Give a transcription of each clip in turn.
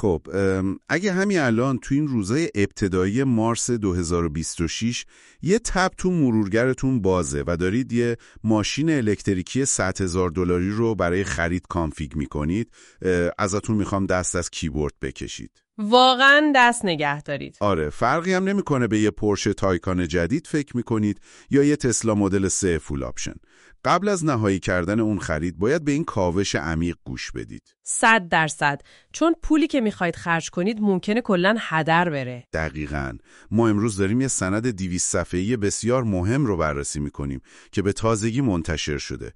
خب اگه همین الان تو این روزای ابتدایی مارس 2026 یه تب تو مرورگرتون بازه و دارید یه ماشین الکتریکی $100,000 رو برای خرید کانفیگ میکنید، ازتون میخوام دست از کیبورد بکشید. واقعا دست نگه دارید. آره، فرقی هم نمیکنه به یه پورشه تایکان جدید فکر میکنید یا یه تسلا مدل 3 فول آپشن. قبل از نهایی کردن اون خرید باید به این کاوش عمیق گوش بدید. 100%. چون پولی که میخواید خرج کنید ممکنه کلاً هدر بره. دقیقاً. ما امروز داریم یه سند 200 صفحه‌ای بسیار مهم رو بررسی میکنیم که به تازگی منتشر شده.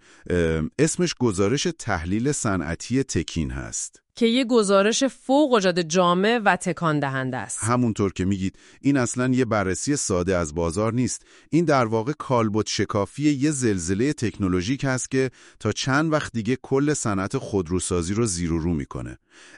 اسمش گزارش تحلیل صنعتی تکین هست. که یه گزارش فوق‌العاده جامع و تکان دهنده است. همونطور که میگید این اصلاً یه بررسی ساده از بازار نیست. این در واقع کالبد شکافی یه زلزله تکنولوژیک هست که تا چند وقت دیگه کل صنعت خودروسازی رو زیر و رو میکنه.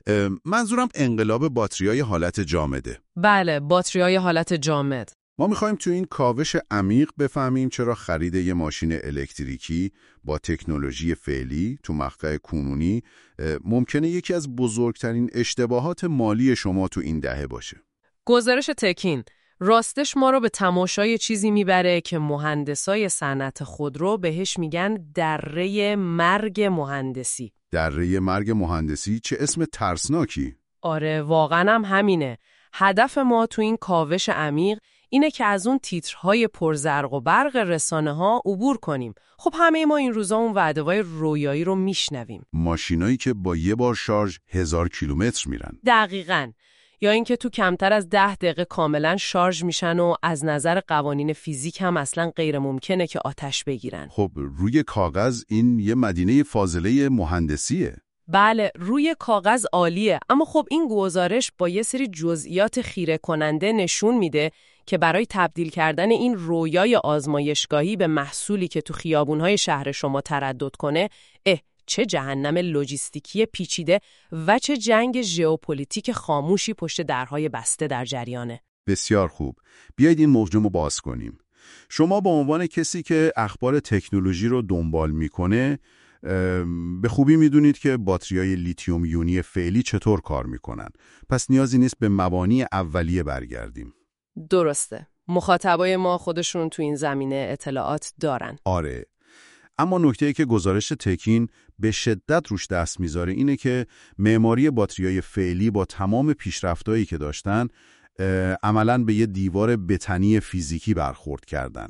منظورم انقلاب باتریای حالت جامده. بله، باتریای حالت جامد. ما میخوایم تو این کاوش عمیق بفهمیم چرا خرید یه ماشین الکتریکی با تکنولوژی فعلی تو مقطع کنونی ممکنه یکی از بزرگترین اشتباهات مالی شما تو این دهه باشه. گزارش تکین راستش ما رو به تماشای چیزی میبره که مهندسای صنعت خودرو بهش میگن دره مرگ مهندسی. دره مرگ مهندسی؟ چه اسم ترسناکی! آره، واقعا هم همینه. هدف ما تو این کاوش عمیق اینه که از اون تیترهای پرزرق و برق رسانه‌ها عبور کنیم. خب همه ما این روزا اون وعده‌های رویایی رو میشنویم. ماشینایی که با یه بار شارژ 1000 کیلومتر میرن. دقیقاً. یا اینکه تو کمتر از 10 دقیقه کاملا شارژ میشن و از نظر قوانین فیزیک هم اصلا غیر ممکنه که آتش بگیرن. خب روی کاغذ این یه مدینه فاضله مهندسیه. بله، روی کاغذ عالیه، اما خب این گزارش با یه سری جزئیات خیره کننده نشون میده که برای تبدیل کردن این رویای آزمایشگاهی به محصولی که تو خیابونهای شهر شما تردد کنه، چه جهنم لوجستیکی پیچیده و چه جنگ ژئوپلیتیک خاموشی پشت درهای بسته در جریانه. بسیار خوب. بیایید این موضوع رو باز کنیم. شما به عنوان کسی که اخبار تکنولوژی رو دنبال میکنه، به خوبی میدونید که باتریای لیتیوم یونی فعلی چطور کار میکنن. پس نیازی نیست به مبانی اولیه برگردیم. درسته. مخاطبای ما خودشون تو این زمینه اطلاعات دارن. آره. اما نکته‌ای که گزارش تکین به شدت روش دست میذاره اینه که معماری باتریای فعلی با تمام پیشرفتایی که داشتن عملاً به یه دیوار بتنی فیزیکی برخورد کردن.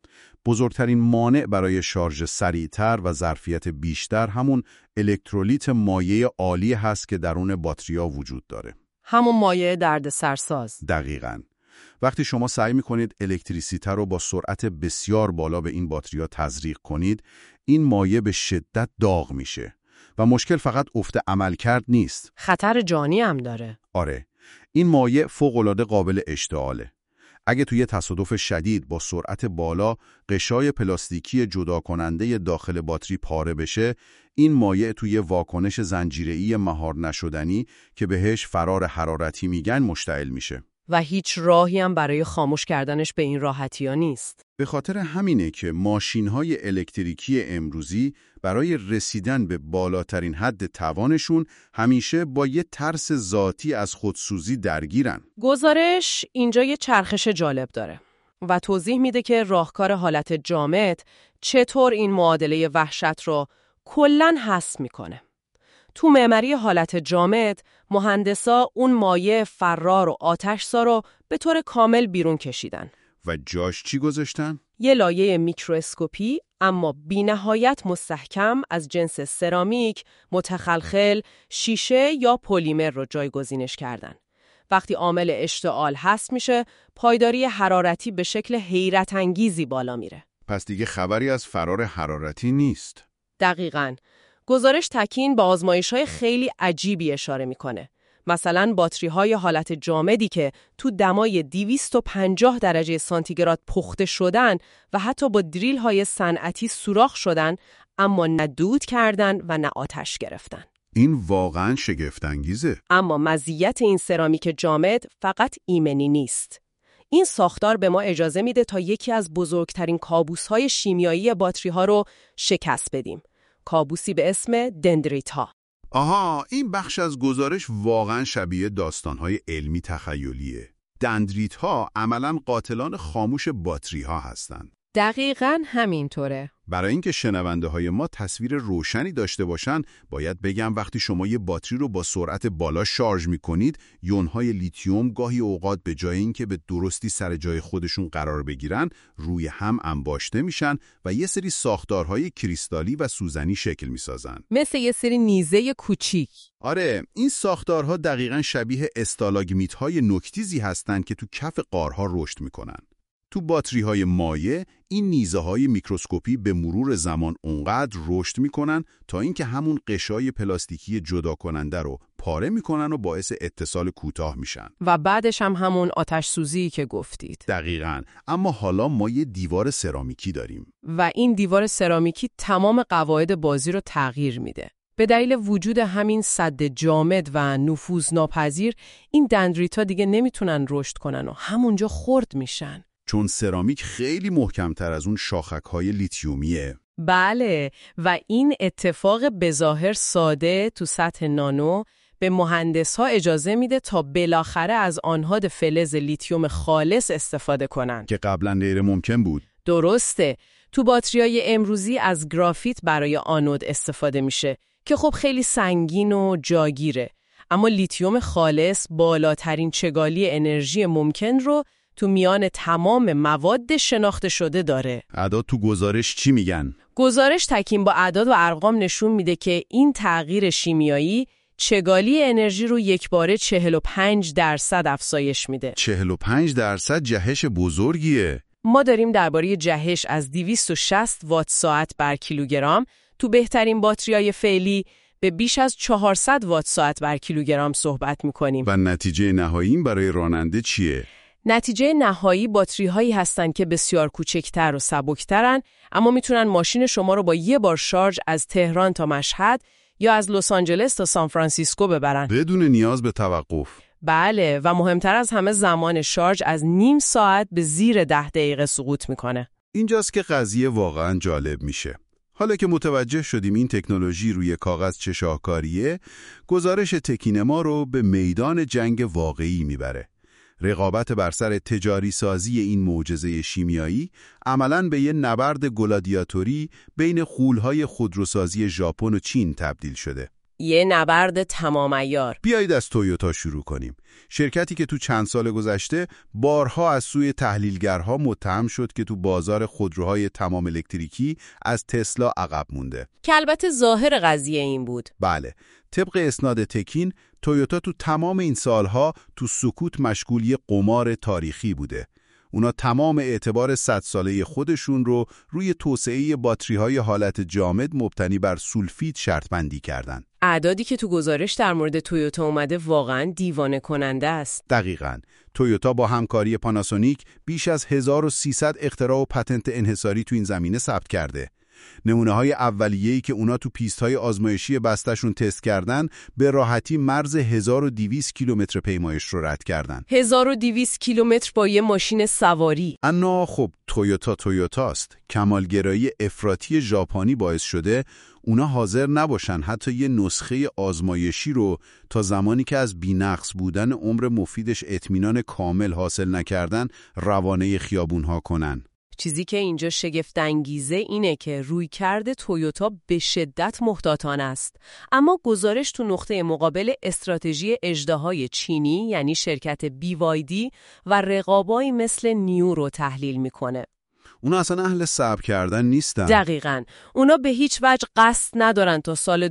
بزرگترین مانع برای شارژ سریعتر و ظرفیت بیشتر همون الکترولیت مایع عالی هست که درون باتریا وجود داره. همون مایع دردسرساز. دقیقاً. وقتی شما سعی میکنید الکتریسیته رو با سرعت بسیار بالا به این باتریا تزریق کنید، این مایع به شدت داغ میشه و مشکل فقط افت عملکرد نیست. خطر جانی هم داره. آره. این مایع فوق‌العاده قابل اشتعاله. اگه توی تصادف شدید با سرعت بالا قشای پلاستیکی جدا کننده داخل باتری پاره بشه، این مایع توی واکنش زنجیره‌ای مهار نشدنی که بهش فرار حرارتی میگن مشتعل میشه. و هیچ راهی هم برای خاموش کردنش به این راحتی‌ها نیست. به خاطر همینه که ماشین‌های الکتریکی امروزی برای رسیدن به بالاترین حد توانشون همیشه با یه ترس ذاتی از خودسوزی درگیرن. گزارش اینجا یه چرخش جالب داره و توضیح میده که راهکار حالت جامد چطور این معادله وحشت رو کلاً حذف میکنه. تو معماری حالت جامد، مهندسا اون مایع فرار و آتش‌زا رو به طور کامل بیرون کشیدن. و جاش چی گذاشتن؟ یه لایه میکرواسکوپی اما بی‌نهایت مستحکم از جنس سرامیک، متخلخل، شیشه یا پلیمر رو جایگزینش کردن. وقتی عامل اشتعال حذف میشه، پایداری حرارتی به شکل حیرت انگیزی بالا میره. پس دیگه خبری از فرار حرارتی نیست. دقیقاً. گزارش تکین با آزمایش‌های خیلی عجیبی اشاره میکنه. مثلا باتری‌های حالت جامدی که تو دمای 250 درجه سانتیگراد پخته شدن و حتی با دریل‌های صنعتی سوراخ شدن، اما نه دود کردن و نه آتش گرفتن. این واقعاً شگفت‌انگیزه. اما مزیت این سرامیک جامد فقط ایمنی نیست. این ساختار به ما اجازه میده تا یکی از بزرگترین کابوس‌های شیمیایی باتری‌ها رو شکست بدیم. کابوسی به اسم دندریت‌ها. آها، این بخش از گزارش واقعا شبیه داستان‌های علمی تخیلیه. دندریت‌ها عملاً قاتلان خاموش باتری‌ها هستند. دقیقاً همینطوره. برای اینکه شنونده‌های ما تصویر روشنی داشته باشن، باید بگم وقتی شما یه باتری رو با سرعت بالا شارژ می‌کنید، یون‌های لیتیوم گاهی اوقات به جای اینکه به درستی سر جای خودشون قرار بگیرن، روی هم انباشته میشن و یه سری ساختارهای کریستالی و سوزنی شکل می‌سازن. مثل یه سری نیزه کوچیک. آره، این ساختارها دقیقاً شبیه استالاگمیت‌های نوک‌تیزی هستن که تو کف غارها رشد می‌کنن. تو باتری‌های مایع این نیزه‌های میکروسکوپی به مرور زمان اونقدر رشد می‌کنن تا اینکه همون قشای پلاستیکی جدا کننده رو پاره می‌کنن و باعث اتصال کوتاه میشن. و بعدش هم همون آتش سوزی که گفتید. دقیقاً. اما حالا ما یه دیوار سرامیکی داریم. و این دیوار سرامیکی تمام قواعد بازی رو تغییر میده. به دلیل وجود همین سد جامد و نفوذناپذیر، این دندریت‌ها دیگه نمیتونن رشد کنن و همونجا خرد میشن. چون سرامیک خیلی محکم‌تر از اون شاخک‌های لیتیومیه. بله، و این اتفاق بظاهر ساده تو سطح نانو به مهندس‌ها اجازه میده تا بالاخره از آنها فلز لیتیوم خالص استفاده کنن که قبلا غیر ممکن بود. درسته. تو باتریای امروزی از گرافیت برای آنود استفاده میشه که خب خیلی سنگین و جاگیره، اما لیتیوم خالص بالاترین چگالی انرژی ممکن رو تو میان تمام مواد شناخته شده داره. اعداد تو گزارش چی میگن؟ گزارش تکین با اعداد و ارقام نشون میده که این تغییر شیمیایی چگالی انرژی رو یکباره 45% افزایش میده. 45% جهش بزرگیه. ما داریم درباره جهش از 260 وات ساعت بر کیلوگرم تو بهترین باتریای فعلی به بیش از 400 وات ساعت بر کیلوگرم صحبت میکنیم. و نتیجه نهایی برای راننده چیه؟ نتیجه نهایی باتری هایی هستن که بسیار کوچکتر و سبکترن، اما میتونن ماشین شما رو با یه بار شارژ از تهران تا مشهد یا از لس آنجلس تا سان فرانسیسکو ببرن بدون نیاز به توقف. بله، و مهمتر از همه زمان شارژ از نیم ساعت به زیر 10 دقیقه سقوط میکنه. اینجاست که قضیه واقعا جالب میشه. حالا که متوجه شدیم این تکنولوژی روی کاغذ چه شاهکاریه، گزارش تکین ما رو به میدان جنگ واقعی میبره. رقابت بر سر تجاری سازی این معجزه شیمیایی عملاً به یه نبرد گلادیاتوری بین غول‌های خودروسازی ژاپن و چین تبدیل شده. یه نبرد تمام عیار. بیایید از تویوتا شروع کنیم. شرکتی که تو چند سال گذشته بارها از سوی تحلیلگرها متهم شد که تو بازار خودروهای تمام الکتریکی از تسلا عقب مونده. که البته ظاهر قضیه این بود. بله، طبق اسناد تکین، تویوتا تو تمام این سالها تو سکوت مشغول یه قمار تاریخی بوده. اونا تمام اعتبار 100 ساله خودشون رو روی توسعه باتری‌های حالت جامد مبتنی بر سولفید شرط بندی کردن. اعدادی که تو گزارش در مورد تویوتا اومده واقعاً دیوانه کننده است. دقیقاً. تویوتا با همکاری پاناسونیک بیش از 1300 اختراع و پتنت انحصاری تو این زمینه ثبت کرده. نمونه‌های اولیه‌ای که اونا تو پیست‌های آزمایشی بسته‌شون تست کردن به راحتی مرز 1200 کیلومتر پیمایش رو رد کردن. 1200 کیلومتر با یه ماشین سواری. انا خب تویوتاست. کمالگرایی افراطی ژاپنی باعث شده اونا حاضر نباشن حتی یه نسخه آزمایشی رو تا زمانی که از بی‌نقص بودن عمر مفیدش اطمینان کامل حاصل نکردن روانه خیابون‌ها کنن. چیزی که اینجا شگفت انگیزه اینه که رویکرد تویوتا به شدت محتاطانه است، اما گزارش تو نقطه مقابل استراتژی اژدهای چینی یعنی شرکت BYD و رقابایی مثل نیو رو تحلیل میکنه. اونا اصلا اهل صبر کردن نیستن. دقیقاً. اونا به هیچ وجه قصد ندارن تا سال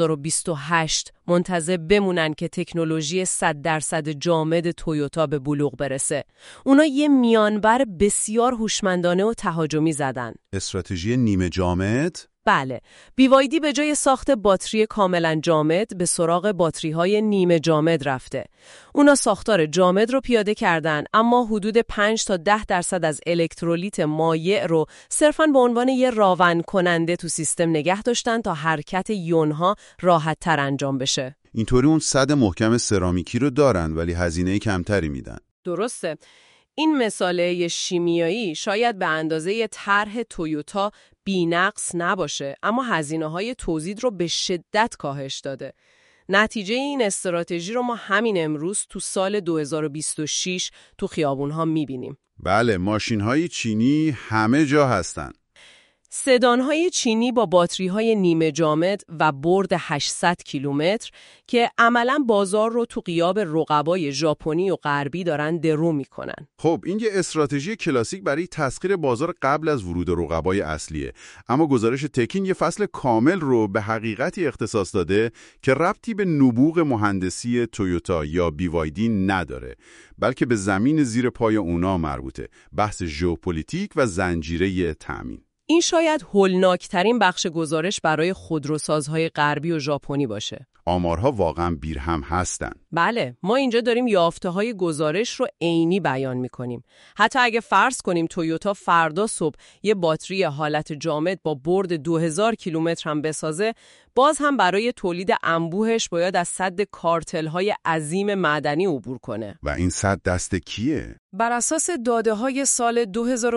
2028 منتظر بمونن که تکنولوژی 100% جامد تویوتا به بلوغ برسه. اونا یه میانبر بسیار هوشمندانه و تهاجمی زدن. استراتژی نیمه جامد؟ بله، BYD به جای ساخت باتری کاملا جامد به سراغ باتری‌های نیمه جامد رفته. اونا ساختار جامد رو پیاده کردن، اما حدود 5 تا 10% از الکترولیت مایع رو صرفاً به عنوان یه راون کننده تو سیستم نگه داشتن تا حرکت یونها راحت‌تر انجام بشه. اینطوری اون سد محکم سرامیکی رو دارن ولی هزینه کمتری میدن. درسته. این مساله شیمیایی شاید به اندازه طرح تویوتا بی‌نقص نباشه، اما هزینه‌های توزیع رو به شدت کاهش داده. نتیجه این استراتژی رو ما همین امروز تو سال 2026 تو خیابون‌ها می‌بینیم. بله، ماشین‌های چینی همه جا هستن. سدان‌های چینی با باتری‌های نیمه جامد و برد 800 کیلومتر که عملاً بازار رو تو غیاب رقبای ژاپنی و غربی دارن درو می‌کنن. خب این یه استراتژی کلاسیک برای تسخیر بازار قبل از ورود رقبای اصلیه. اما گزارش تکین یه فصل کامل رو به حقیقتی اختصاص داده که ربطی به نبوغ مهندسی تویوتا یا BYD نداره، بلکه به زمین زیر پای اونا مربوطه. بحث ژئوپلیتیک و زنجیره تامین. این شاید هولناکترین بخش گزارش برای خودروسازهای غربی و ژاپنی باشه. آمارها واقعا بیرهم هستن. بله، ما اینجا داریم یافته‌های گزارش رو عینی بیان می‌کنیم. حتی اگه فرض کنیم تویوتا فردا صبح یه باتری حالت جامد با برد 2000 کیلومتر هم بسازه، باز هم برای تولید انبوهش باید از سد کارتل‌های عظیم معدنی عبور کنه. و این سد دست کیه؟ بر اساس داده‌های سال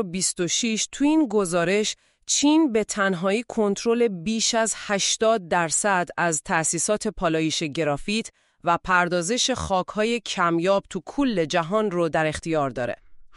2026 تو این گزارش چین به تنهایی کنترل بیش از 80% از تأسیسات پالایش گرافیت و پردازش خاک‌های کمیاب تو کل جهان رو در اختیار داره.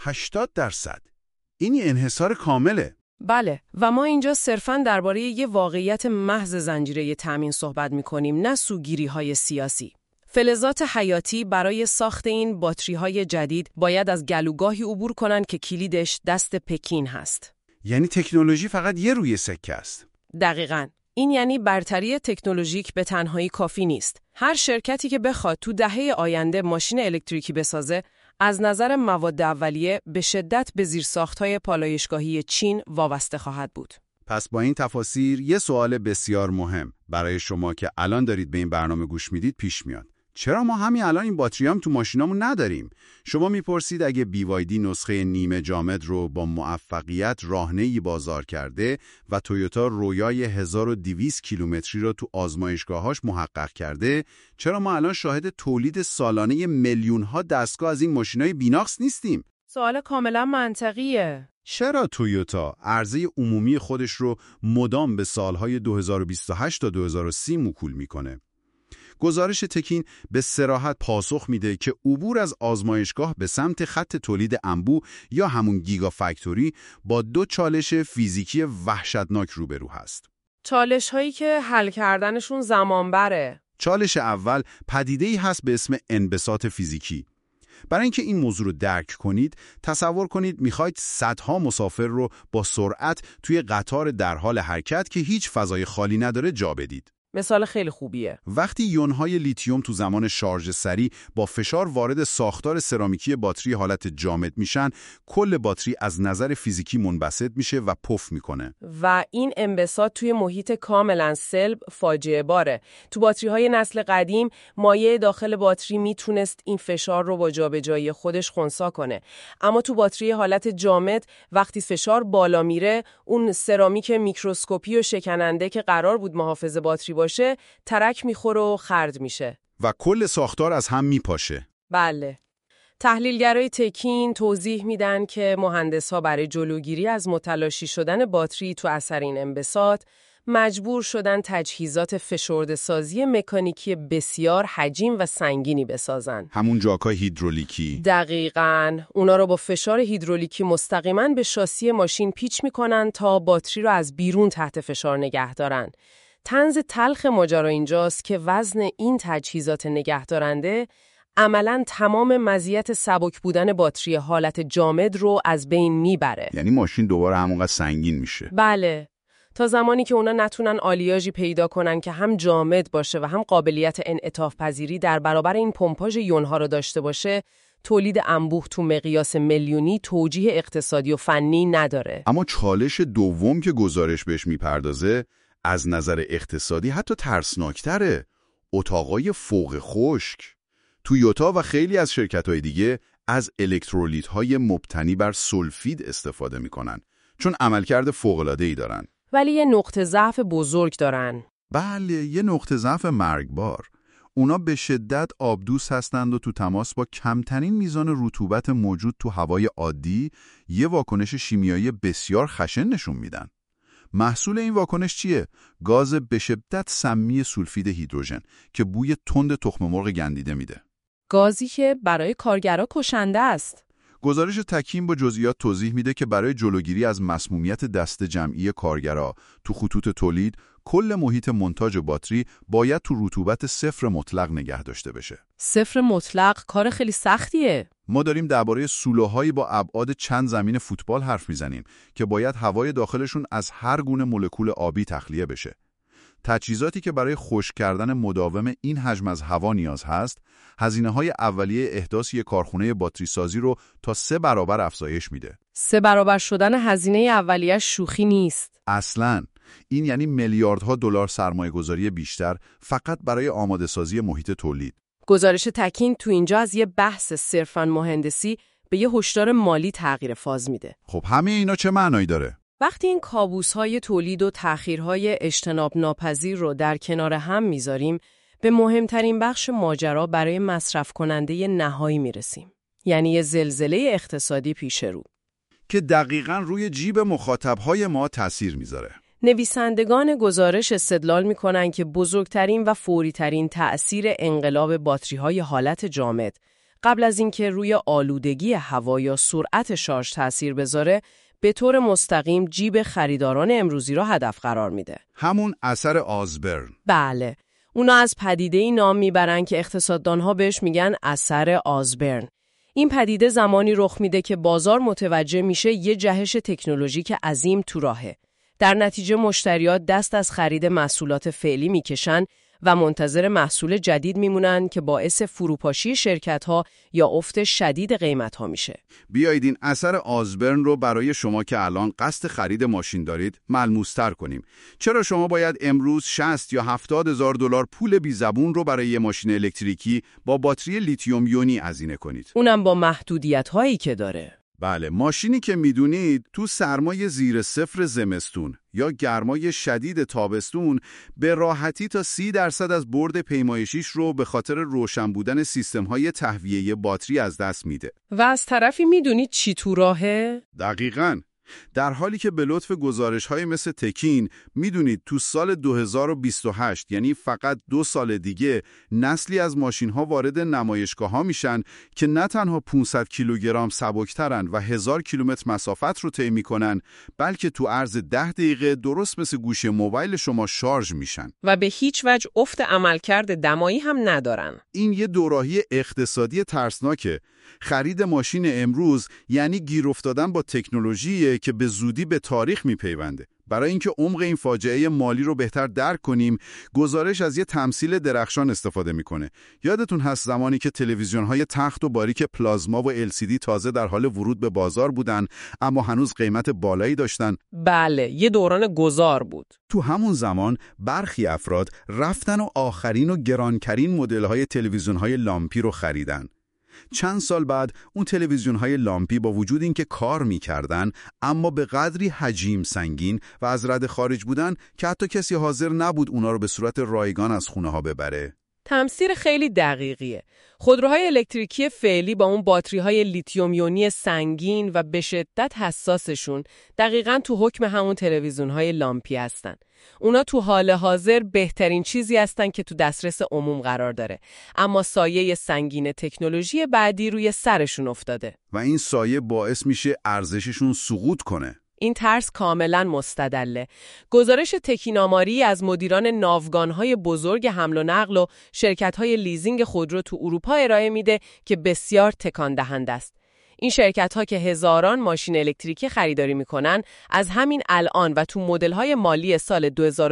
80%؟ این انحصار کامله. بله، و ما اینجا صرفاً درباره یه واقعیت محض زنجیره تامین صحبت می‌کنیم، نه سوگیری‌های سیاسی. فلزات حیاتی برای ساخت این باتری‌های جدید باید از گلوگاهی عبور کنن که کلیدش دست پکین هست. یعنی تکنولوژی فقط یه روی سکه است. دقیقاً. این یعنی برتری تکنولوژیک به تنهایی کافی نیست. هر شرکتی که بخواد تو دهه آینده ماشین الکتریکی بسازه، از نظر مواد اولیه به شدت به زیرساخت‌های پالایشگاهی چین وابسته خواهد بود. پس با این تفاسیر یه سوال بسیار مهم برای شما که الان دارید به این برنامه گوش میدید پیش میاد. چرا ما همین الان این باتریام تو ماشینامون نداریم؟ شما میپرسید اگه BYD نسخه نیمه جامد رو با موفقیت راهنه‌ای بازار کرده و تویوتا رویای 1200 کیلومتری رو تو آزمایشگاهاش محقق کرده، چرا ما الان شاهد تولید سالانه میلیون‌ها دستگاه از این ماشینای بی‌نقص نیستیم؟ سوال کاملا منطقیه. چرا تویوتا عرضه عمومی خودش رو مدام به سالهای 2028 تا 2030 موکول میکنه؟ گزارش تکین به صراحت پاسخ میده که عبور از آزمایشگاه به سمت خط تولید انبوه یا همون گیگا فکتوری با دو چالش فیزیکی وحشتناک روبرو هست. چالش هایی که حل کردنشون زمان بره. چالش اول پدیده‌ای هست به اسم انبساط فیزیکی. برای اینکه این موضوع رو درک کنید، تصور کنید میخواید صدها مسافر رو با سرعت توی قطار در حال حرکت که هیچ فضای خالی نداره جا بدید. مثال خیلی خوبیه. وقتی یونهای لیتیوم تو زمان شارژ سریع با فشار وارد ساختار سرامیکی باتری حالت جامد میشن، کل باتری از نظر فیزیکی منبسط میشه و پف میکنه. و این انبساط توی محیط کاملا سلب فاجعه باره. تو باتری‌های نسل قدیم مایع داخل باتری میتونست این فشار رو با جابجایی خودش خنثی کنه. اما تو باتری حالت جامد وقتی فشار بالا میره، اون سرامیک میکروسکوپی و شکننده که قرار بود محافظ باتری باشه ترک میخوره و خرد میشه و کل ساختار از هم میپاشه. بله. تحلیلگرای تکین توضیح میدن که مهندس‌ها برای جلوگیری از متلاشی شدن باتری تو اثر این انبساط مجبور شدن تجهیزات فشرده‌سازی مکانیکی بسیار حجیم و سنگینی بسازن. همون جاکای هیدرولیکی. دقیقاً. اونا رو با فشار هیدرولیکی مستقیماً به شاسی ماشین پیچ میکنن تا باتری رو از بیرون تحت فشار نگه دارن. طنز تلخ ماجرا اینجاست که وزن این تجهیزات نگهدارنده عملاً تمام مزیت سبک بودن باتری حالت جامد رو از بین میبره. یعنی ماشین دوباره همونقدر سنگین میشه. بله. تا زمانی که اونا نتونن آلیاژی پیدا کنن که هم جامد باشه و هم قابلیت انعطاف پذیری در برابر این پمپاژ یونها رو داشته باشه، تولید انبوه تو مقیاس میلیونی توجیه اقتصادی و فنی نداره. اما چالش دوم که گزارش بهش میپردازه از نظر اقتصادی حتی ترسناکتره. اتاقای فوق خشک. تویوتا و خیلی از شرکت‌های دیگه از الکترولیت‌های مبتنی بر سولفید استفاده می‌کنن، چون عملکرد فوق‌العاده‌ای دارن. ولی یه نقطه ضعف بزرگ دارن. بله، یه نقطه ضعف مرگبار. اونا به شدت آبدوس هستند و تو تماس با کمترین میزان رطوبت موجود تو هوای عادی یه واکنش شیمیایی بسیار خشن نشون میدن. محصول این واکنش چیه؟ گاز به شدت سمی سولفید هیدروژن که بوی تند تخم مرغ گندیده میده. گازی که برای کارگرها کشنده است. گزارش تکین با جزئیات توضیح میده که برای جلوگیری از مسمومیت دست جمعی کارگرها تو خطوط تولید، کل محیط منتاج باتری باید تو رطوبت 0 مطلق نگه داشته بشه. 0 مطلق کار خیلی سختیه. ما داریم درباره سولوهایی با ابعاد چند زمین فوتبال حرف میزنیم که باید هوای داخلشون از هر گونه مولکول آبی تخلیه بشه. تجهیزاتی که برای خشک کردن مداوم این حجم از هوا نیاز هست، هزینه‌های اولیه احداث یک کارخونه باتری سازی رو تا 3 برابر افزایش میده. 3 برابر شدن هزینه اولیه شوخی نیست. اصلاً این یعنی میلیاردها دلار سرمایه‌گذاری بیشتر فقط برای آماده سازی محیط تولید. گزارش تکین تو اینجا از یه بحث صرفاً مهندسی به یه هشدار مالی تغییر فاز میده. خب همه اینا چه معنایی داره؟ وقتی این کابوس‌های تولید و تأخیرهای اجتناب ناپذیر رو در کنار هم میذاریم، به مهمترین بخش ماجرا برای مصرف کننده نهایی میرسیم. یعنی یه زلزله اقتصادی پیش رو که دقیقاً روی جیب مخاطب‌های ما تأثیر میذاره. نویسندگان گزارش استدلال میکنن که بزرگترین و فوریترین تأثیر انقلاب باتری‌های حالت جامد قبل از اینکه روی آلودگی هوا یا سرعت شارژ تأثیر بذاره، به طور مستقیم جیب خریداران امروزی را هدف قرار میده. همون اثر آزبرن. بله. اونا از پدیده‌ای نام میبرن که اقتصاددانها بهش میگن اثر آزبرن. این پدیده زمانی رخ میده که بازار متوجه میشه یه جهش تکنولوژیک عظیم تو راهه. در نتیجه مشتریات دست از خرید محصولات فعلی میکشن و منتظر محصول جدید میمونن که باعث فروپاشی شرکت‌ها یا افت شدید قیمت‌ها میشه. بیایید این اثر آزبرن رو برای شما که الان قصد خرید ماشین دارید ملموس‌تر کنیم. چرا شما باید امروز 60 یا 70 هزار دلار پول بی‌زبون رو برای یه ماشین الکتریکی با باتری لیتیوم یونی هزینه کنید؟ اونم با محدودیت‌هایی که داره. بله، ماشینی که میدونید تو سرمای زیر 0 زمستون یا گرمای شدید تابستون به راحتی تا 30% از برد پیمایشیش رو به خاطر روشن بودن سیستم‌های تهویه باتری از دست میده. و از طرفی میدونید چی تو راهه؟ دقیقاً. در حالی که به لطف گزارش‌های مثل تکین میدونید تو سال 2028 یعنی فقط 2 سال دیگه نسلی از ماشین‌ها وارد نمایشگاه‌ها میشن که نه تنها 500 کیلوگرم سبکترن و 1000 کیلومتر مسافت رو طی میکنن، بلکه تو عرض 10 دقیقه درست مثل گوشی موبایل شما شارژ میشن و به هیچ وجه افت عملکرد دمایی هم ندارن. این یه دوراهی اقتصادی ترسناکه. خرید ماشین امروز یعنی گیر افتادن با تکنولوژی که به زودی به تاریخ میپیونده. برای اینکه عمق این فاجعه مالی رو بهتر درک کنیم، گزارش از یه تمثیل درخشان استفاده میکنه. یادتون هست زمانی که تلویزیون‌های تخت و باریک پلازما و LCD تازه در حال ورود به بازار بودن، اما هنوز قیمت بالایی داشتن؟ بله، یه دوران گذار بود. تو همون زمان برخی افراد رفتن و آخرین و گرانترین مدل‌های تلویزیون‌های لامپی رو خریدن. چند سال بعد اون تلویزیون‌های لامپی با وجود اینکه کار می‌کردن اما به قدری حجم سنگین و از رده خارج بودن که حتی کسی حاضر نبود اونا رو به صورت رایگان از خونه‌ها ببره. تمثیل خیلی دقیقیه. خودروهای الکتریکی فعلی با اون باتری‌های لیتیوم یونی سنگین و به شدت حساسشون دقیقاً تو حکم همون تلویزیون‌های لامپی هستن. اونا تو حال حاضر بهترین چیزی هستن که تو دسترس عموم قرار داره، اما سایه سنگین تکنولوژی بعدی روی سرشون افتاده و این سایه باعث میشه ارزششون سقوط کنه. این ترس کاملا مستدله. گزارش تکین‌آماری از مدیران ناوگان‌های بزرگ حمل و نقل و شرکت‌های لیزینگ خودرو تو اروپا ارائه میده که بسیار تکان دهنده است. این شرکت‌ها که هزاران ماشین الکتریکی خریداری میکنن، از همین الان و تو مدل‌های مالی سال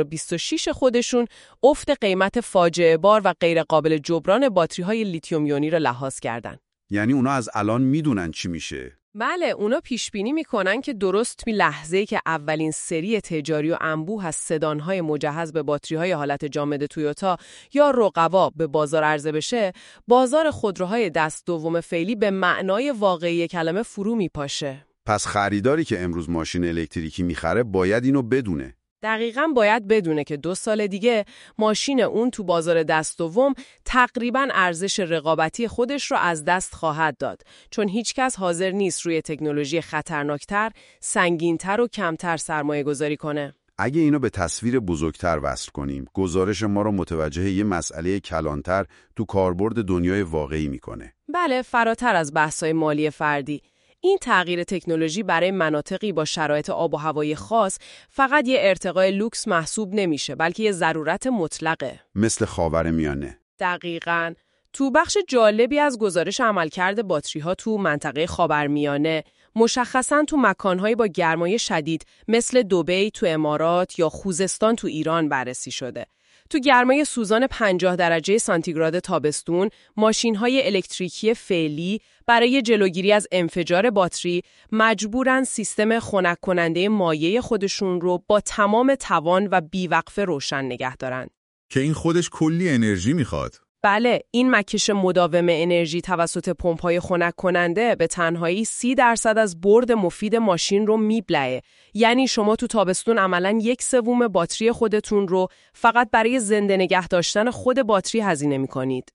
2026 خودشون افت قیمت فاجعه بار و غیر قابل جبران باتری‌های لیتیوم یونی را لحاظ کردن. یعنی اونا از الان میدونن چی میشه؟ بله، اونا پیش بینی میکنن که درست می لحظه‌ای که اولین سری تجاری و انبوه از سدان‌های مجهز به باتری‌های حالت جامد تویوتا یا رقبا به بازار عرضه بشه، بازار خودروهای دست دوم فعلی به معنای واقعی کلمه فرو میپاشه. پس خریداری که امروز ماشین الکتریکی میخره باید اینو بدونه. دقیقاً باید بدونه که 2 سال دیگه ماشین اون تو بازار دست دوم تقریباً ارزش رقابتی خودش رو از دست خواهد داد، چون هیچکس حاضر نیست روی تکنولوژی خطرناکتر، سنگینتر و کمتر سرمایه گذاری کنه. اگه اینو به تصویر بزرگتر وصل کنیم، گزارش ما رو متوجه یه مسئله کلانتر تو کاربرد دنیای واقعی میکنه. بله، فراتر از بحث‌های مالی فردی. این تغییر تکنولوژی برای مناطقی با شرایط آب و هوایی خاص فقط یه ارتقای لوکس محسوب نمیشه، بلکه یه ضرورت مطلقه. مثل خاورمیانه. دقیقاً. تو بخش جالبی از گزارش عملکرد باتری‌ها تو منطقه خاورمیانه، مشخصاً تو مکان‌هایی با گرمای شدید مثل دبی تو امارات یا خوزستان تو ایران بررسی شده. تو گرمای سوزان 50 درجه سانتیگراد تابستون، ماشین‌های الکتریکی فعلی برای جلوگیری از انفجار باتری مجبورن سیستم خنک کننده مایع خودشون رو با تمام توان و بیوقفه روشن نگه دارن. که این خودش کلی انرژی میخواد. بله، این مکش مداوم انرژی توسط پمپ‌های خنک کننده به تنهایی 30% از برد مفید ماشین رو میبلعه. یعنی شما تو تابستون عملاً 1/3 باتری خودتون رو فقط برای زنده نگه داشتن خود باتری هزینه میکنید.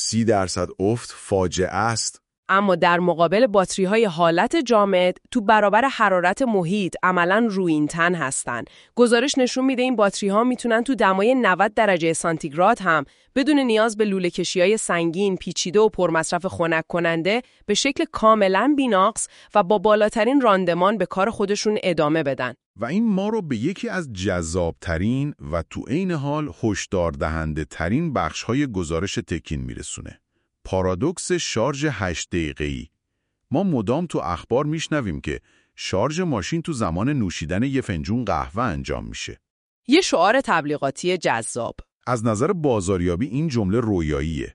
30% افت فاجعه است. اما در مقابل باتری‌های حالت جامد تو برابر حرارت محیط عملاً رویین‌تن هستن. گزارش نشون میده این باتری‌ها میتونن تو دمای 90 درجه سانتیگراد هم بدون نیاز به لوله‌کشی‌های سنگین، پیچیده و پرمصرف خنک کننده به شکل کاملاً بی‌نقص و با بالاترین راندمان به کار خودشون ادامه بدن. و این ما رو به یکی از جذابترین و تو عین حال هشدار دهنده ترین بخش‌های گزارش تکین میرسونه. پارادوکس شارژ 8 دقیقه‌ای. ما مدام تو اخبار میشنویم که شارژ ماشین تو زمان نوشیدن یه فنجون قهوه انجام میشه. یه شعار تبلیغاتی جذاب. از نظر بازاریابی این جمله رویاییه.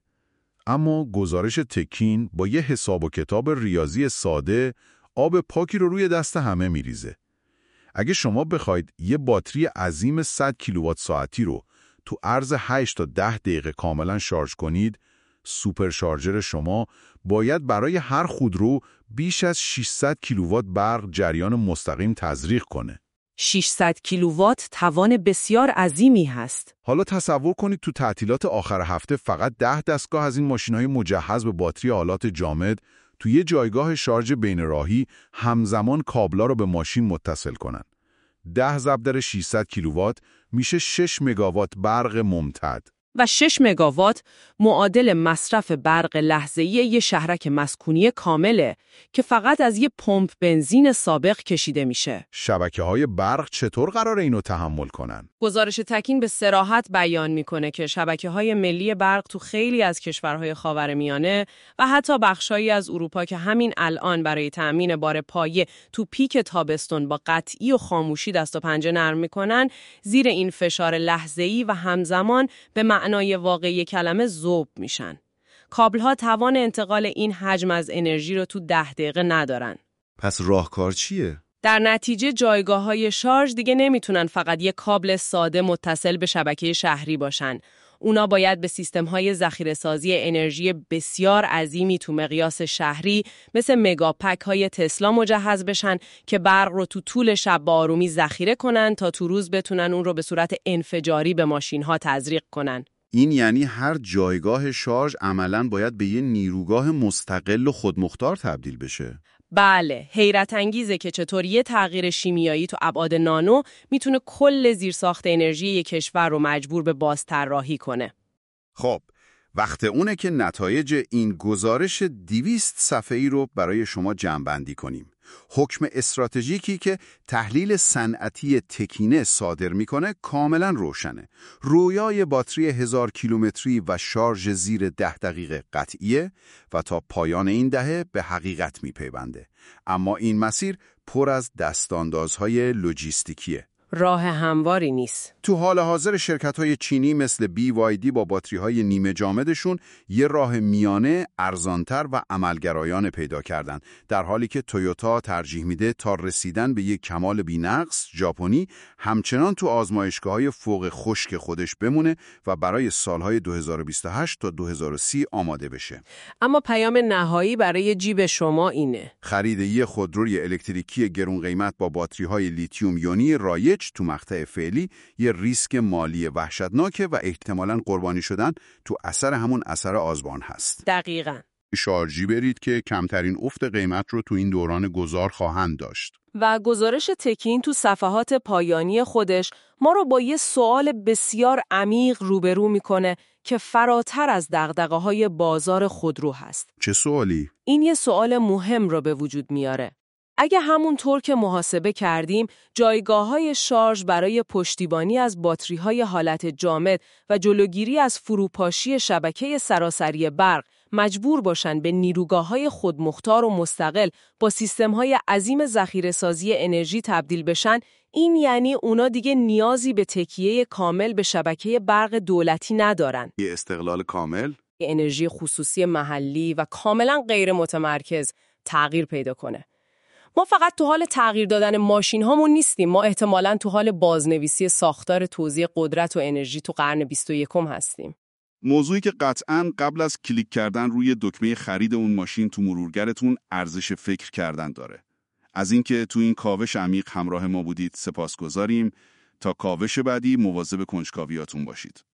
اما گزارش تکین با یه حساب و کتاب ریاضی ساده آب پاکی رو روی دست همه میریزه. اگه شما بخواید یه باتری عظیم 100 کیلووات ساعتی رو تو عرض 8 تا 10 دقیقه کاملا شارژ کنید، سوپر شارژر شما باید برای هر خودرو بیش از 600 کیلووات برق جریان مستقیم تزریق کنه. 600 کیلووات توان بسیار عظیمی هست. حالا تصور کنید تو تعطیلات آخر هفته فقط 10 دستگاه از این ماشین‌های مجهز به باتری آلات جامد تو یه جایگاه شارژ بین‌راهی همزمان کابلا رو به ماشین متصل کنن. 10 ضرب در 600 کیلووات میشه 6 مگاوات برق ممتد. و 6 مگاوات معادل مصرف برق لحظه‌ای یه شهرک مسکونی کامله که فقط از یه پمپ بنزین سابق کشیده میشه. شبکه‌های برق چطور قراره اینو تحمل کنن؟ گزارش تکین به صراحت بیان میکنه که شبکه‌های ملی برق تو خیلی از کشورهای خاورمیانه و حتی بخشایی از اروپا که همین الان برای تأمین بار پایه تو پیک تابستون با قطعی و خاموشی دست و پنجه نرم میکنن، زیر این فشار لحظه‌ای و همزمان به معنای واقعی کلمه ذوب میشن. کابل‌ها توان انتقال این حجم از انرژی رو تو 10 دقیقه ندارن. پس راهکار چیه؟ در نتیجه جایگاه‌های شارژ دیگه نمیتونن فقط یک کابل ساده متصل به شبکه شهری باشن. اونا باید به سیستم‌های ذخیره‌سازی انرژی بسیار عظیمی تو مقیاس شهری مثل مگاپک‌های تسلا مجهز بشن که برق رو تو طول شب با آرومی ذخیره کنن تا تو روز بتونن اون رو به صورت انفجاری به ماشین‌ها تزریق کنن. این یعنی هر جایگاه شارژ عملاً باید به یه نیروگاه مستقل و خودمختار تبدیل بشه. بله، حیرت انگیزه که چطور یه تغییر شیمیایی تو ابعاد نانو میتونه کل زیرساخت انرژی یک کشور رو مجبور به بازطراحی کنه. خب، وقت اونه که نتایج این گزارش 200 صفحه‌ای رو برای شما جمع‌بندی کنیم. حکم استراتژیکی که تحلیل صنعتی تکینه صادر میکنه کاملا روشنه. رویای باتری 1000 کیلومتری و شارژ زیر 10 دقیقه قطعیه و تا پایان این دهه به حقیقت میپیونده. اما این مسیر پر از دستاندازهای لوجیستیکیه. راه همواری نیست. تو حال حاضر شرکت‌های چینی مثل BYD با باتری‌های نیمه جامدشون یه راه میانه ارزانتر و عملگرایانه پیدا کردن، در حالی که تویوتا ترجیح میده تا رسیدن به یک کمال بی‌نقص ژاپنی همچنان تو آزمایشگاه‌های فوق خشک خودش بمونه و برای سالهای 2028 تا 2030 آماده بشه. اما پیام نهایی برای جیب شما اینه: خرید یه خودروی الکتریکی گرون قیمت با باتری‌های لیتیوم یونی رایج تو مقطع فعلی یه ریسک مالی وحشتناکه و احتمالاً قربانی شدن تو اثر همون اثر آزبان هست. دقیقاً. شارژی برید که کمترین افت قیمت رو تو این دوران گذار خواهند داشت. و گزارش تکین تو صفحات پایانی خودش ما رو با یه سوال بسیار عمیق روبرو میکنه که فراتر از دغدغه‌های بازار خودرو هست. چه سوالی؟ این یه سوال مهم رو به وجود میاره. اگه همونطور که محاسبه کردیم جایگاه‌های شارژ برای پشتیبانی از باتری‌های حالت جامد و جلوگیری از فروپاشی شبکه سراسری برق مجبور باشن به نیروگاه‌های خودمختار و مستقل با سیستم‌های عظیم ذخیره‌سازی انرژی تبدیل بشن، این یعنی اونا دیگه نیازی به تکیه کامل به شبکه برق دولتی ندارن. یه استقلال کامل؟ انرژی خصوصی محلی و کاملا غیر متمرکز تغییر پیدا کنه. ما فقط تو حال تغییر دادن ماشین هامون نیستیم، ما احتمالاً تو حال بازنویسی ساختار توزیع قدرت و انرژی تو قرن 21 هستیم. موضوعی که قطعاً قبل از کلیک کردن روی دکمه خرید اون ماشین تو مرورگرتون ارزش فکر کردن داره. از اینکه تو این کاوش عمیق همراه ما بودید سپاسگزاریم. تا کاوش بعدی مواظب کنجکاویاتون باشید.